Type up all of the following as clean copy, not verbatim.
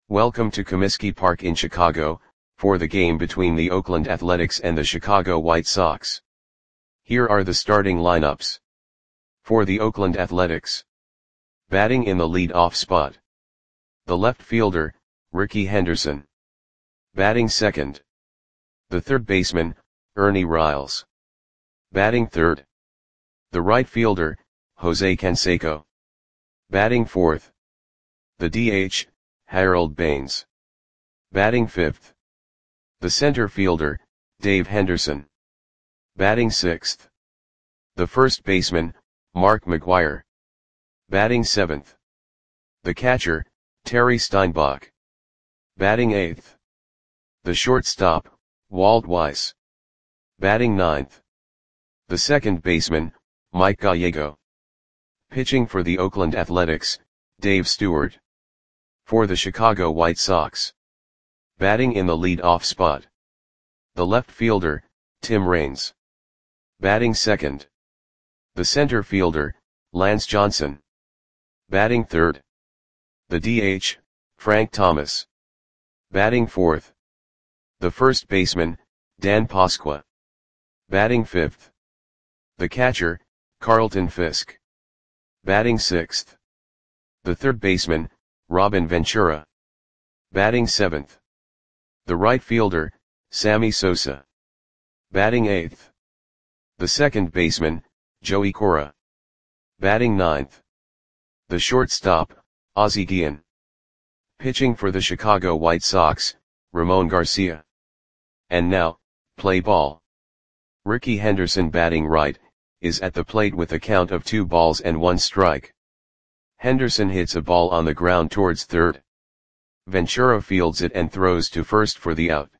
Welcome to Comiskey Park in Chicago, for the game between the Oakland Athletics and the Chicago White Sox. Here are the starting lineups. For the Oakland Athletics. Batting in the lead-off spot. The left fielder, Rickey Henderson. Batting second. The third baseman, Ernie Riles. Batting third. The right fielder, Jose Canseco. Batting fourth. The DH, Harold Baines. Batting fifth. The center fielder, Dave Henderson. Batting sixth. The first baseman, Mark McGwire. Batting seventh. The catcher, Terry Steinbach. Batting eighth. The shortstop, Walt Weiss. Batting ninth. The second baseman, Mike Gallego. Pitching for the Oakland Athletics, Dave Stewart. For the Chicago White Sox. Batting in the lead-off spot. The left fielder, Tim Raines. Batting second. The center fielder, Lance Johnson. Batting third. The DH, Frank Thomas. Batting fourth. The first baseman, Dan Pasqua. Batting fifth. The catcher, Carlton Fisk. Batting sixth. The third baseman, Robin Ventura. Batting seventh. The right fielder, Sammy Sosa. Batting eighth. The second baseman, Joey Cora. Batting ninth. The shortstop, Ozzie Guillen. Pitching for the Chicago White Sox, Ramon Garcia. And now, play ball. Rickey Henderson batting right, is at the plate with a count of 2 balls and 1 strike. Henderson hits a ball on the ground towards third. Ventura fields it and throws to first for the out.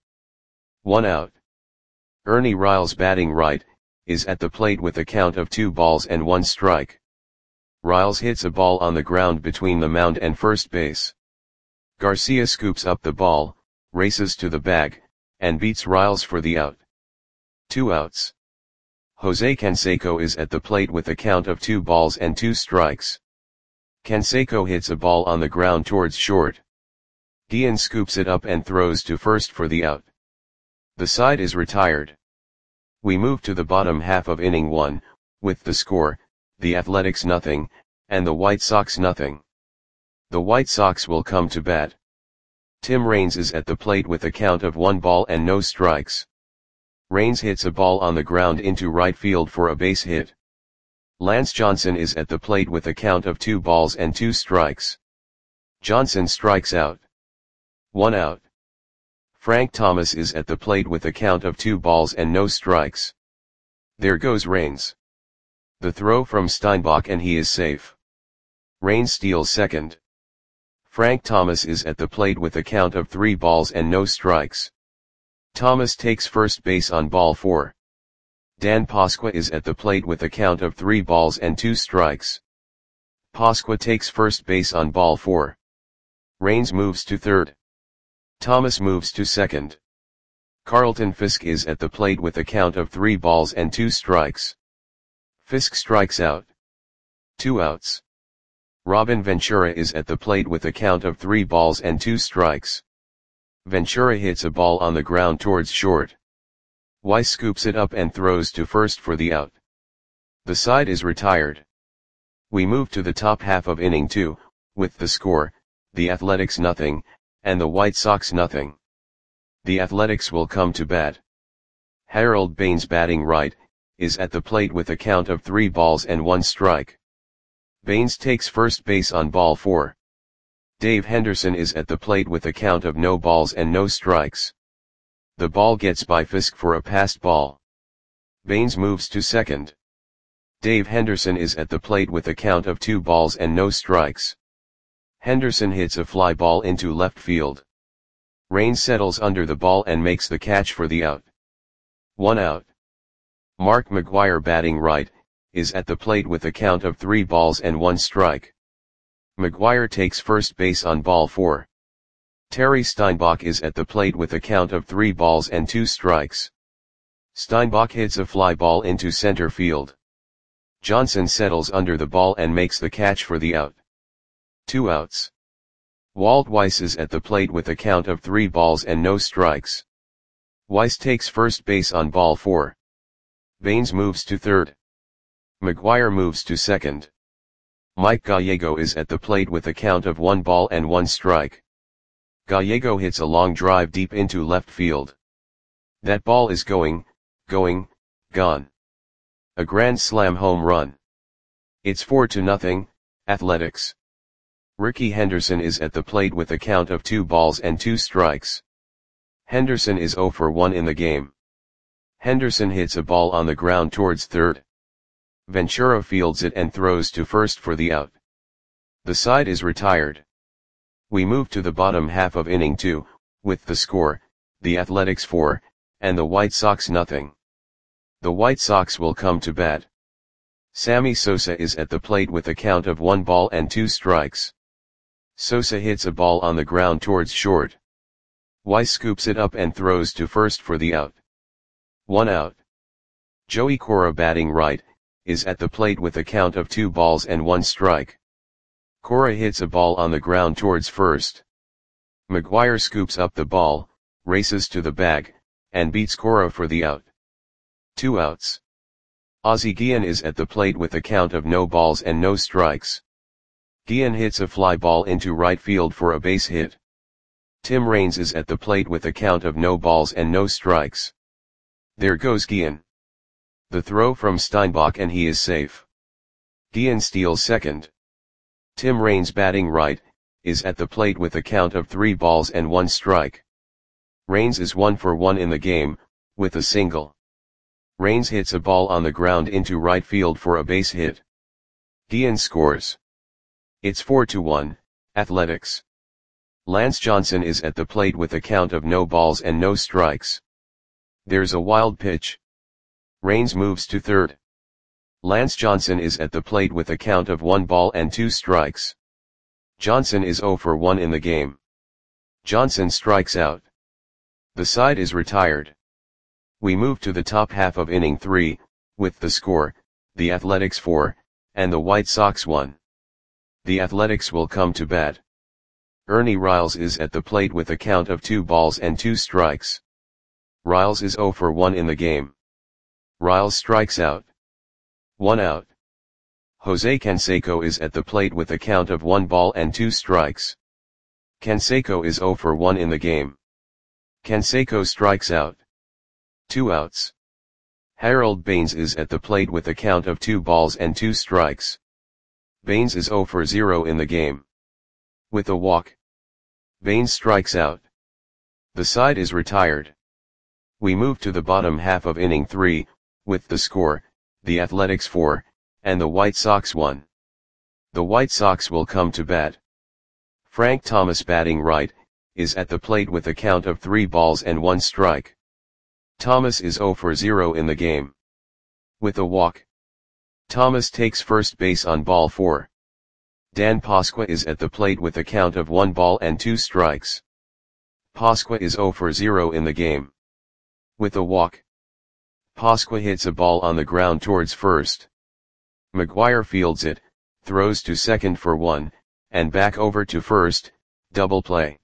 1 out. Ernie Riles batting right, is at the plate with a count of 2 balls and 1 strike. Riles hits a ball on the ground between the mound and first base. Garcia scoops up the ball, races to the bag, and beats Riles for the out. 2 outs. Jose Canseco is at the plate with a count of 2 balls and 2 strikes. Canseco hits a ball on the ground towards short. Guillen scoops it up and throws to first for the out. The side is retired. We move to the bottom half of inning 1, with the score, the Athletics nothing, and the White Sox nothing. The White Sox will come to bat. Tim Raines is at the plate with a count of 1 ball and no strikes. Raines hits a ball on the ground into right field for a base hit. Lance Johnson is at the plate with a count of 2 balls and 2 strikes. Johnson strikes out. 1 out. Frank Thomas is at the plate with a count of 2 balls and no strikes. There goes Raines. The throw from Steinbach and he is safe. Raines steals second. Frank Thomas is at the plate with a count of 3 balls and no strikes. Thomas takes first base on ball 4. Dan Pasqua is at the plate with a count of 3 balls and 2 strikes. Pasqua takes first base on ball 4. Raines moves to third. Thomas moves to second. Carlton Fisk is at the plate with a count of 3 balls and 2 strikes. Fisk strikes out. 2 outs. Robin Ventura is at the plate with a count of 3 balls and 2 strikes. Ventura hits a ball on the ground towards short. Weiss scoops it up and throws to first for the out. The side is retired. We move to the top half of inning 2, with the score, the Athletics nothing, and the White Sox nothing. The Athletics will come to bat. Harold Baines batting right, is at the plate with a count of 3 balls and 1 strike. Baines takes first base on ball 4. Dave Henderson is at the plate with a count of no balls and no strikes. The ball gets by Fisk for a passed ball. Baines moves to second. Dave Henderson is at the plate with a count of 2 balls and no strikes. Henderson hits a fly ball into left field. Raines settles under the ball and makes the catch for the out. 1 out. Mark McGwire batting right, is at the plate with a count of 3 balls and 1 strike. McGwire takes first base on ball 4. Terry Steinbach is at the plate with a count of 3 balls and 2 strikes. Steinbach hits a fly ball into center field. Johnson settles under the ball and makes the catch for the out. 2 outs. Walt Weiss is at the plate with a count of 3 balls and no strikes. Weiss takes first base on ball 4. Baines moves to third. McGuire moves to second. Mike Gallego is at the plate with a count of 1 ball and 1 strike. Gallego hits a long drive deep into left field. That ball is gone. A grand slam home run. It's 4-0, Athletics. Rickey Henderson is at the plate with a count of 2 balls and 2 strikes. Henderson is 0 for 1 in the game. Henderson hits a ball on the ground towards third. Ventura fields it and throws to first for the out. The side is retired. We move to the bottom half of inning 2, with the score, the Athletics 4, and the White Sox nothing. The White Sox will come to bat. Sammy Sosa is at the plate with a count of 1 ball and 2 strikes. Sosa hits a ball on the ground towards short. Weiss scoops it up and throws to first for the out. 1 out. Joey Cora, batting right, is at the plate with a count of 2 balls and 1 strike. Cora hits a ball on the ground towards first. McGuire scoops up the ball, races to the bag, and beats Cora for the out. 2 outs. Ozzie Guillen is at the plate with a count of no balls and no strikes. Guillen hits a fly ball into right field for a base hit. Tim Raines is at the plate with a count of no balls and no strikes. There goes Guillen. The throw from Steinbach and he is safe. Guillen steals second. Tim Raines, batting right, is at the plate with a count of 3 balls and 1 strike. Raines is 1 for 1 in the game, with a single. Raines hits a ball on the ground into right field for a base hit. Guillen scores. It's 4-1, Athletics. Lance Johnson is at the plate with a count of no balls and no strikes. There's a wild pitch. Raines moves to third. Lance Johnson is at the plate with a count of 1 ball and 2 strikes. Johnson is 0 for 1 in the game. Johnson strikes out. The side is retired. We move to the top half of inning 3, with the score, the Athletics 4, and the White Sox 1. The Athletics will come to bat. Ernie Riles is at the plate with a count of 2 balls and 2 strikes. Riles is 0 for 1 in the game. Riles strikes out. 1 out. Jose Canseco is at the plate with a count of 1 ball and 2 strikes. Canseco is 0 for 1 in the game. Canseco strikes out. 2 outs. Harold Baines is at the plate with a count of 2 balls and 2 strikes. Baines is 0 for 0 in the game. With a walk. Baines strikes out. The side is retired. We move to the bottom half of inning 3, with the score, the Athletics 4, and the White Sox 1. The White Sox will come to bat. Frank Thomas, batting right, is at the plate with a count of 3 balls and 1 strike. Thomas is 0 for 0 in the game. With a walk. Thomas takes first base on ball 4. Dan Pasqua is at the plate with a count of 1 ball and 2 strikes. Pasqua is 0 for 0 in the game. With a walk. Pasqua hits a ball on the ground towards first. McGuire fields it, throws to second for 1, and back over to first, double play.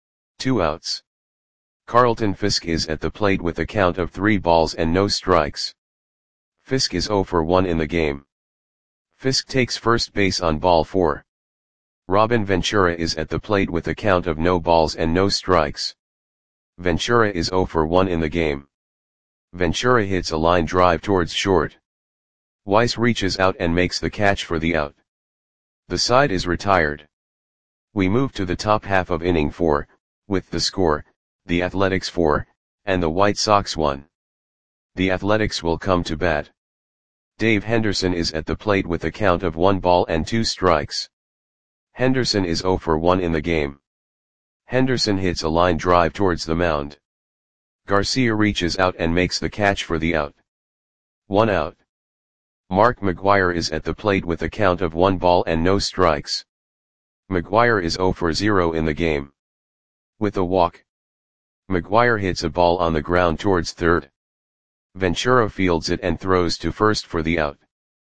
2 outs. Carlton Fisk is at the plate with a count of 3 balls and no strikes. Fisk is 0 for 1 in the game. Fisk takes first base on ball 4. Robin Ventura is at the plate with a count of no balls and no strikes. Ventura is 0 for 1 in the game. Ventura hits a line drive towards short. Weiss reaches out and makes the catch for the out. The side is retired. We move to the top half of inning 4, with the score, the Athletics 4, and the White Sox 1. The Athletics will come to bat. Dave Henderson is at the plate with a count of 1 ball and 2 strikes. Henderson is 0 for 1 in the game. Henderson hits a line drive towards the mound. Garcia reaches out and makes the catch for the out. 1 out. Mark McGuire is at the plate with a count of 1 ball and no strikes. McGuire is 0 for 0 in the game. With a walk. McGuire hits a ball on the ground towards third. Ventura fields it and throws to first for the out.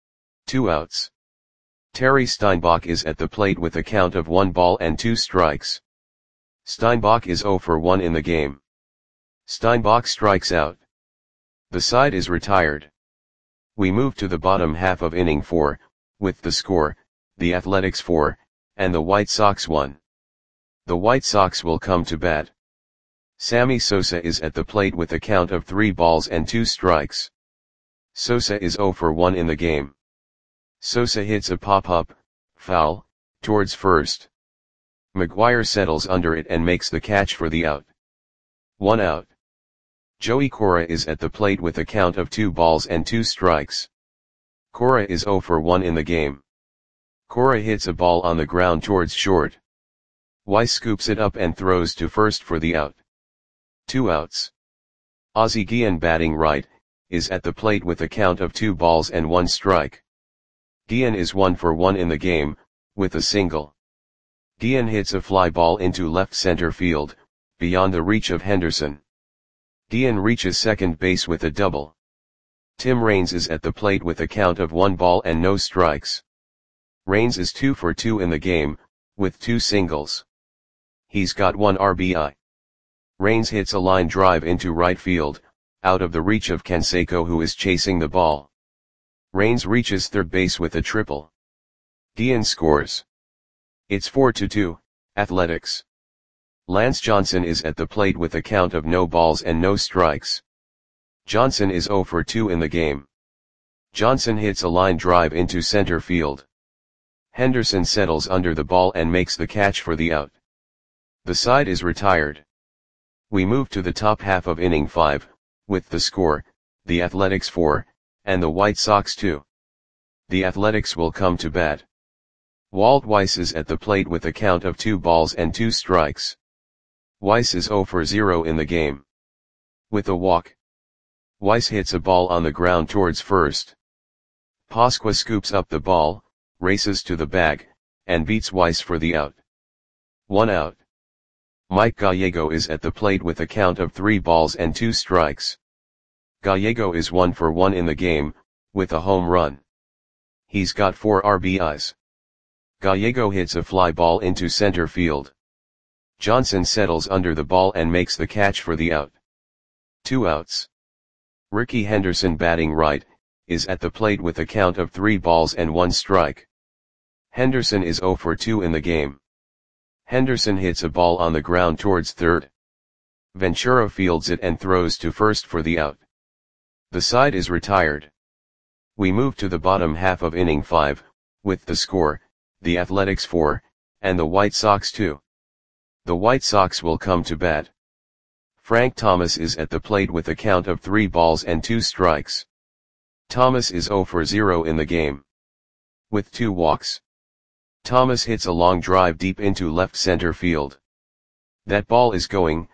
2 outs. Terry Steinbach is at the plate with a count of 1 ball and 2 strikes. Steinbach is 0 for 1 in the game. Steinbach strikes out. The side is retired. We move to the bottom half of inning 4, with the score, the Athletics 4, and the White Sox 1. The White Sox will come to bat. Sammy Sosa is at the plate with a count of 3 balls and 2 strikes. Sosa is 0 for 1 in the game. Sosa hits a pop-up, foul, towards first. McGuire settles under it and makes the catch for the out. 1 out. Joey Cora is at the plate with a count of 2 balls and 2 strikes. Cora is 0 for 1 in the game. Cora hits a ball on the ground towards short. Weiss scoops it up and throws to first for the out. 2 outs. Ozzie Guillen, batting right, is at the plate with a count of 2 balls and 1 strike. Guillen is 1 for 1 in the game, with a single. Guillen hits a fly ball into left center field, beyond the reach of Henderson. Guillen reaches second base with a double. Tim Raines is at the plate with a count of 1 ball and no strikes. Raines is 2 for 2 in the game, with 2 singles. He's got 1 RBI. Raines hits a line drive into right field, out of the reach of Canseco, who is chasing the ball. Raines reaches third base with a triple. Guillen scores. It's 4-2, Athletics. Lance Johnson is at the plate with a count of no balls and no strikes. Johnson is 0 for 2 in the game. Johnson hits a line drive into center field. Henderson settles under the ball and makes the catch for the out. The side is retired. We move to the top half of inning 5, with the score, the Athletics 4, and the White Sox 2. The Athletics will come to bat. Walt Weiss is at the plate with a count of 2 balls and 2 strikes. Weiss is 0 for 0 in the game. With a walk. Weiss hits a ball on the ground towards first. Pasqua scoops up the ball, races to the bag, and beats Weiss for the out. 1 out. Mike Gallego is at the plate with a count of 3 balls and 2 strikes. Gallego is 1 for 1 in the game, with a home run. He's got 4 RBIs. Gallego hits a fly ball into center field. Johnson settles under the ball and makes the catch for the out. 2 outs. Ricky Henderson, batting right, is at the plate with a count of 3 balls and 1 strike. Henderson is 0 for 2 in the game. Henderson hits a ball on the ground towards third. Ventura fields it and throws to first for the out. The side is retired. We move to the bottom half of inning 5, with the score, the Athletics 4, and the White Sox 2. The White Sox will come to bat. Frank Thomas is at the plate with a count of 3 balls and 2 strikes. Thomas is 0 for 0 in the game. With 2 walks. Thomas hits a long drive deep into left center field. That ball is gone.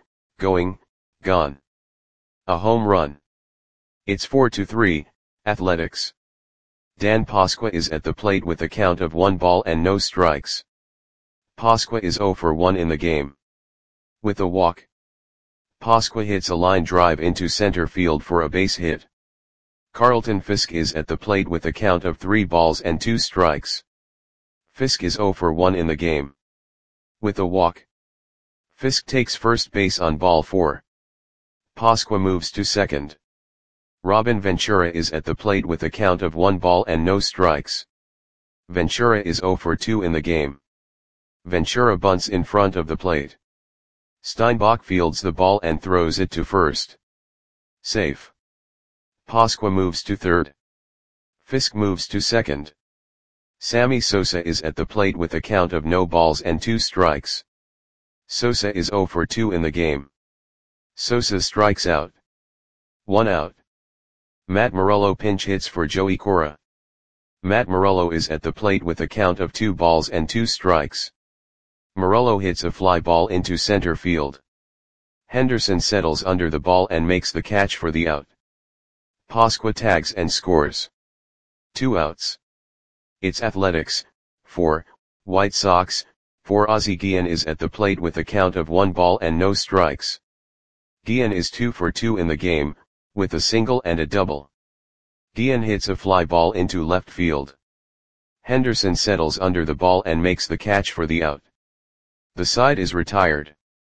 A home run. It's 4-3, Athletics. Dan Pasqua is at the plate with a count of 1 ball and no strikes. Pasqua is 0 for 1 in the game. With a walk. Pasqua hits a line drive into center field for a base hit. Carlton Fisk is at the plate with a count of 3 balls and 2 strikes. Fisk is 0 for 1 in the game. With a walk. Fisk takes first base on ball 4. Pasqua moves to second. Robin Ventura is at the plate with a count of 1 ball and no strikes. Ventura is 0 for 2 in the game. Ventura bunts in front of the plate. Steinbach fields the ball and throws it to first. Safe. Pasqua moves to third. Fisk moves to second. Sammy Sosa is at the plate with a count of no balls and 2 strikes. Sosa is 0 for 2 in the game. Sosa strikes out. 1 out. Matt Morello pinch hits for Joey Cora. Matt Morello is at the plate with a count of 2 balls and 2 strikes. Morello hits a fly ball into center field. Henderson settles under the ball and makes the catch for the out. Pasqua tags and scores. 2 outs. It's Athletics, 4, White Sox, 4. Ozzie Guillen is at the plate with a count of 1 ball and no strikes. Guillen is 2 for 2 in the game, with a single and a double. Guillen hits a fly ball into left field. Henderson settles under the ball and makes the catch for the out. The side is retired.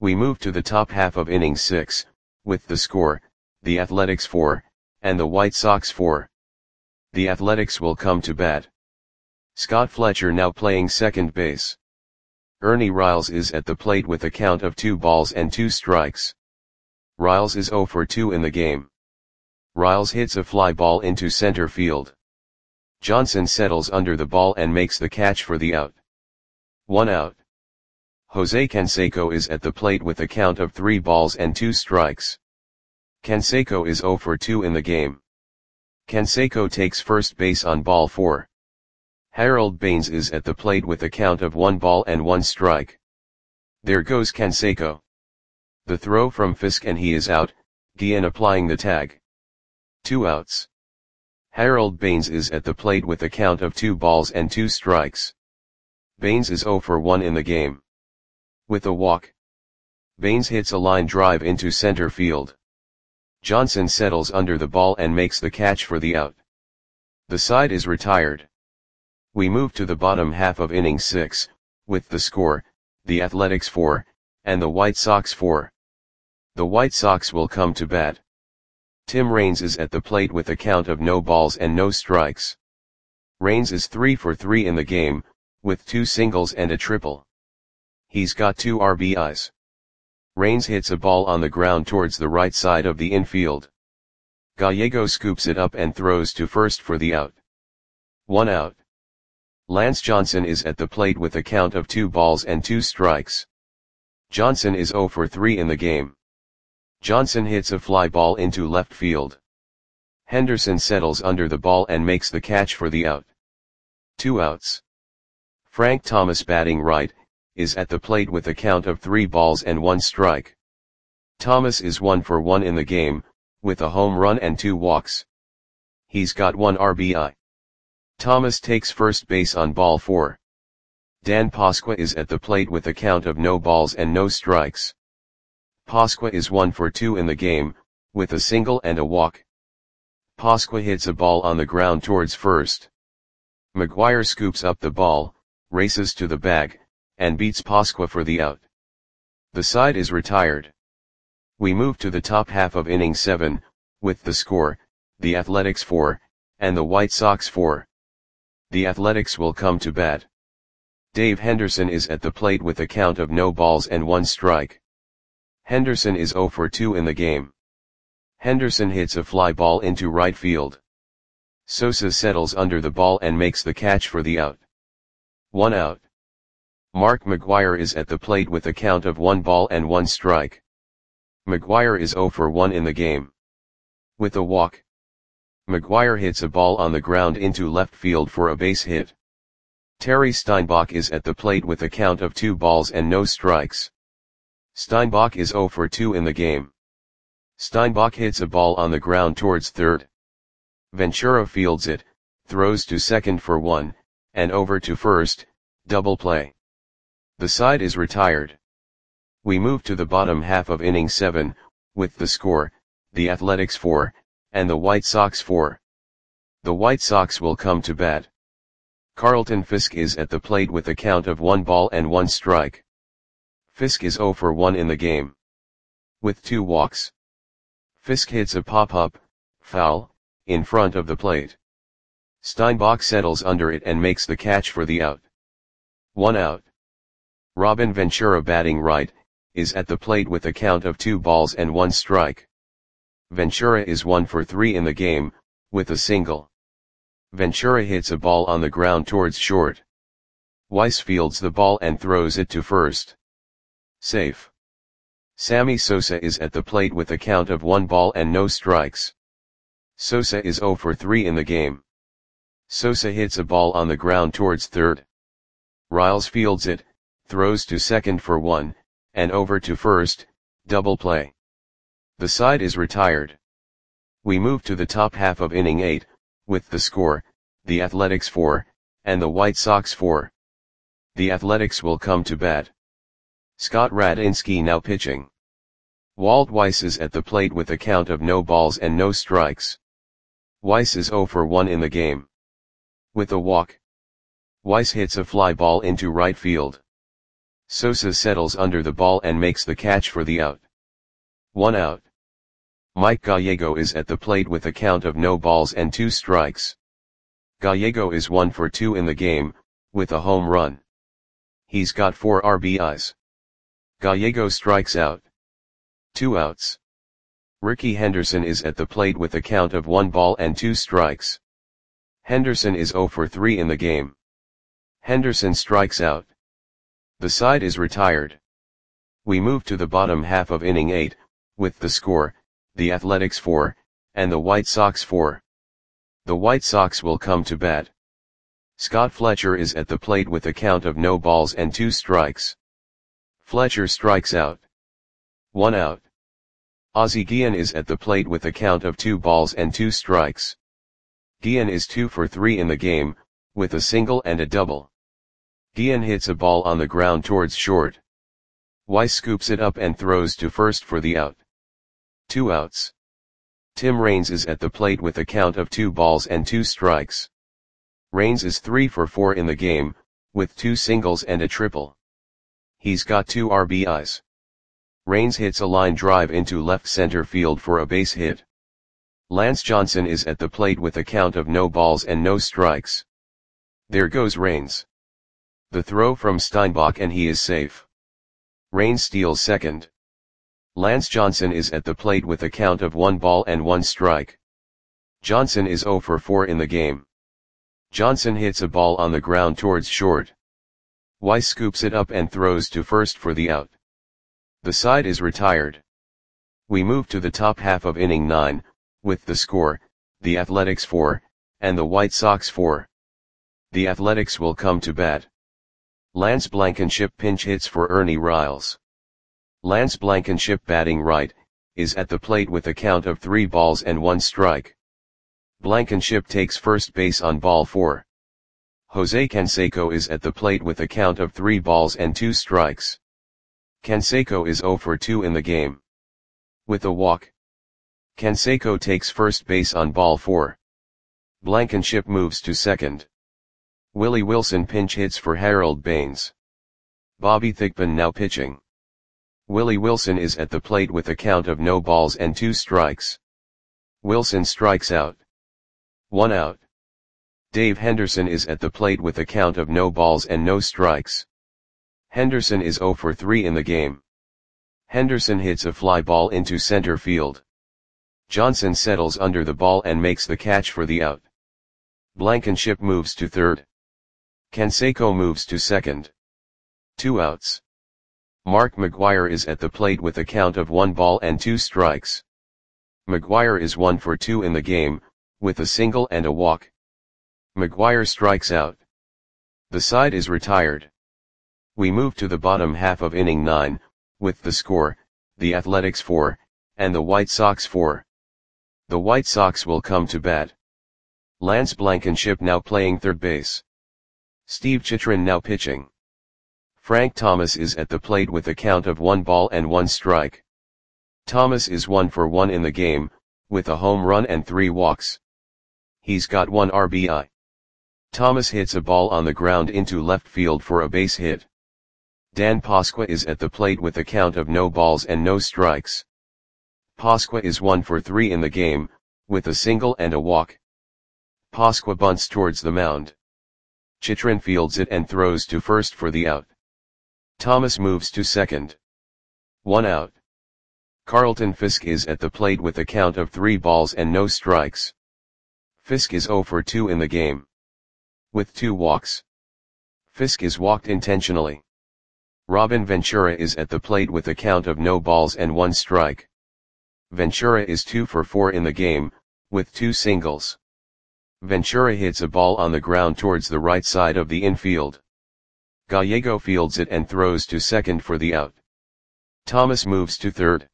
We move to the top half of inning 6, with the score, the Athletics 4, and the White Sox 4. The Athletics will come to bat. Scott Fletcher now playing second base. Ernie Riles is at the plate with a count of 2 balls and 2 strikes. Riles is 0 for 2 in the game. Riles hits a fly ball into center field. Johnson settles under the ball and makes the catch for the out. 1 out. Jose Canseco is at the plate with a count of 3 balls and 2 strikes. Canseco is 0 for 2 in the game. Canseco takes first base on ball 4. Harold Baines is at the plate with a count of 1 ball and 1 strike. There goes Canseco. The throw from Fisk and he is out, Guillen applying the tag. 2 outs. Harold Baines is at the plate with a count of 2 balls and 2 strikes. Baines is 0 for 1 in the game. With a walk. Baines hits a line drive into center field. Johnson settles under the ball and makes the catch for the out. The side is retired. We move to the bottom half of inning 6, with the score, the Athletics 4, and the White Sox 4. The White Sox will come to bat. Tim Raines is at the plate with a count of no balls and no strikes. Raines is 3 for 3 in the game, with 2 singles and a triple. He's got 2 RBIs. Raines hits a ball on the ground towards the right side of the infield. Gallego scoops it up and throws to first for the out. 1 out. Lance Johnson is at the plate with a count of 2 balls and 2 strikes. Johnson is 0 for 3 in the game. Johnson hits a fly ball into left field. Henderson settles under the ball and makes the catch for the out. 2 outs. Frank Thomas, batting right, is at the plate with a count of 3 balls and 1 strike. Thomas is 1 for 1 in the game, with a home run and 2 walks. He's got 1 RBI. Thomas takes first base on ball 4. Dan Pasqua is at the plate with a count of no balls and no strikes. Pasqua is 1 for 2 in the game, with a single and a walk. Pasqua hits a ball on the ground towards first. McGuire scoops up the ball, races to the bag, and beats Pasqua for the out. The side is retired. We move to the top half of inning 7, with the score, the Athletics 4, and the White Sox 4. The Athletics will come to bat. Dave Henderson is at the plate with a count of no balls and 1 strike. Henderson is 0 for 2 in the game. Henderson hits a fly ball into right field. Sosa settles under the ball and makes the catch for the out. 1 out. Mark McGuire is at the plate with a count of 1 ball and 1 strike. McGuire is 0 for 1 in the game. With a walk. McGuire hits a ball on the ground into left field for a base hit. Terry Steinbach is at the plate with a count of 2 balls and no strikes. Steinbach is 0 for 2 in the game. Steinbach hits a ball on the ground towards third. Ventura fields it, throws to second for 1, and over to first, double play. The side is retired. We move to the bottom half of inning 7, with the score, the Athletics 4, and the White Sox 4. The White Sox will come to bat. Carlton Fisk is at the plate with a count of 1 ball and 1 strike. Fisk is 0 for 1 in the game. With 2 walks. Fisk hits a pop-up, foul, in front of the plate. Steinbach settles under it and makes the catch for the out. 1 out. Robin Ventura, batting right, is at the plate with a count of 2 balls and 1 strike. Ventura is 1 for 3 in the game, with a single. Ventura hits a ball on the ground towards short. Weiss fields the ball and throws it to first. Safe. Sammy Sosa is at the plate with a count of 1 ball and no strikes. Sosa is 0 for 3 in the game. Sosa hits a ball on the ground towards third. Riles fields it, throws to second for 1, and over to first, double play. The side is retired. We move to the top half of inning 8, with the score, the Athletics 4, and the White Sox 4. The Athletics will come to bat. Scott Radinsky now pitching. Walt Weiss is at the plate with a count of no balls and no strikes. Weiss is 0 for 1 in the game. With a walk. Weiss hits a fly ball into right field. Sosa settles under the ball and makes the catch for the out. 1 out. Mike Gallego is at the plate with a count of no balls and 2 strikes. Gallego is 1 for 2 in the game, with a home run. He's got 4 RBIs. Gallego strikes out. 2 outs. Ricky Henderson is at the plate with a count of 1 ball and 2 strikes. Henderson is 0 for 3 in the game. Henderson strikes out. The side is retired. We move to the bottom half of inning 8, with the score, the Athletics 4, and the White Sox 4. The White Sox will come to bat. Scott Fletcher is at the plate with a count of no balls and 2 strikes. Fletcher strikes out. 1 out. Ozzie Guillen is at the plate with a count of 2 balls and 2 strikes. Guillen is 2 for 3 in the game, with a single and a double. Guillen hits a ball on the ground towards short. Weiss scoops it up and throws to first for the out. 2 outs. Tim Raines is at the plate with a count of 2 balls and 2 strikes. Raines is 3 for 4 in the game, with 2 singles and a triple. He's got 2 RBIs. Raines hits a line drive into left center field for a base hit. Lance Johnson is at the plate with a count of no balls and no strikes. There goes Raines. The throw from Steinbach and he is safe. Raines steals second. Lance Johnson is at the plate with a count of 1 ball and 1 strike. Johnson is 0 for 4 in the game. Johnson hits a ball on the ground towards short. Weiss scoops it up and throws to first for the out. The side is retired. We move to the top half of inning 9, with the score, the Athletics 4, and the White Sox 4. The Athletics will come to bat. Lance Blankenship pinch hits for Ernie Riles. Lance Blankenship, batting right, is at the plate with a count of 3 balls and 1 strike. Blankenship takes first base on ball 4. Jose Canseco is at the plate with a count of 3 balls and 2 strikes. Canseco is 0 for 2 in the game. With a walk. Canseco takes first base on ball 4. Blankenship moves to second. Willie Wilson pinch hits for Harold Baines. Bobby Thigpen now pitching. Willie Wilson is at the plate with a count of no balls and 2 strikes. Wilson strikes out. 1 out. Dave Henderson is at the plate with a count of no balls and no strikes. Henderson is 0 for 3 in the game. Henderson hits a fly ball into center field. Johnson settles under the ball and makes the catch for the out. Blankenship moves to third. Canseco moves to second. 2 outs. Mark McGwire is at the plate with a count of 1 ball and 2 strikes. McGwire is 1 for 2 in the game, with a single and a walk. McGwire strikes out. The side is retired. We move to the bottom half of inning 9, with the score, the Athletics 4, and the White Sox 4. The White Sox will come to bat. Lance Blankenship now playing third base. Steve Chitrin now pitching. Frank Thomas is at the plate with a count of 1 ball and 1 strike. Thomas is 1 for 1 in the game, with a home run and 3 walks. He's got 1 RBI. Thomas hits a ball on the ground into left field for a base hit. Dan Pasqua is at the plate with a count of no balls and no strikes. Pasqua is 1 for 3 in the game, with a single and a walk. Pasqua bunts towards the mound. Chitrin fields it and throws to first for the out. Thomas moves to second. 1 out. Carlton Fisk is at the plate with a count of 3 balls and no strikes. Fisk is 0 for 2 in the game. With 2 walks. Fisk is walked intentionally. Robin Ventura is at the plate with a count of no balls and 1 strike. Ventura is 2 for 4 in the game, with 2 singles. Ventura hits a ball on the ground towards the right side of the infield. Gallego fields it and throws to second for the out. Thomas moves to third.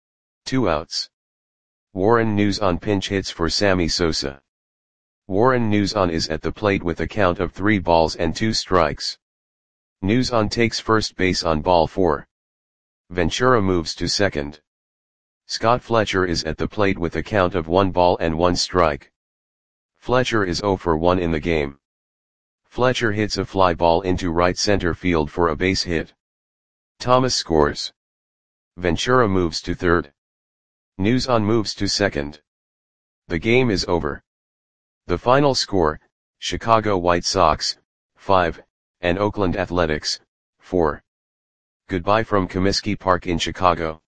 2 outs. Warren Nuzon pinch hits for Sammy Sosa. Warren Nuzon is at the plate with a count of 3 balls and 2 strikes. Nuzon takes first base on ball 4. Ventura moves to second. Scott Fletcher is at the plate with a count of 1 ball and 1 strike. Fletcher is 0 for 1 in the game. Fletcher hits a fly ball into right center field for a base hit. Thomas scores. Ventura moves to third. Newson moves to second. The game is over. The final score, Chicago White Sox, 5, and Oakland Athletics, 4. Goodbye from Comiskey Park in Chicago.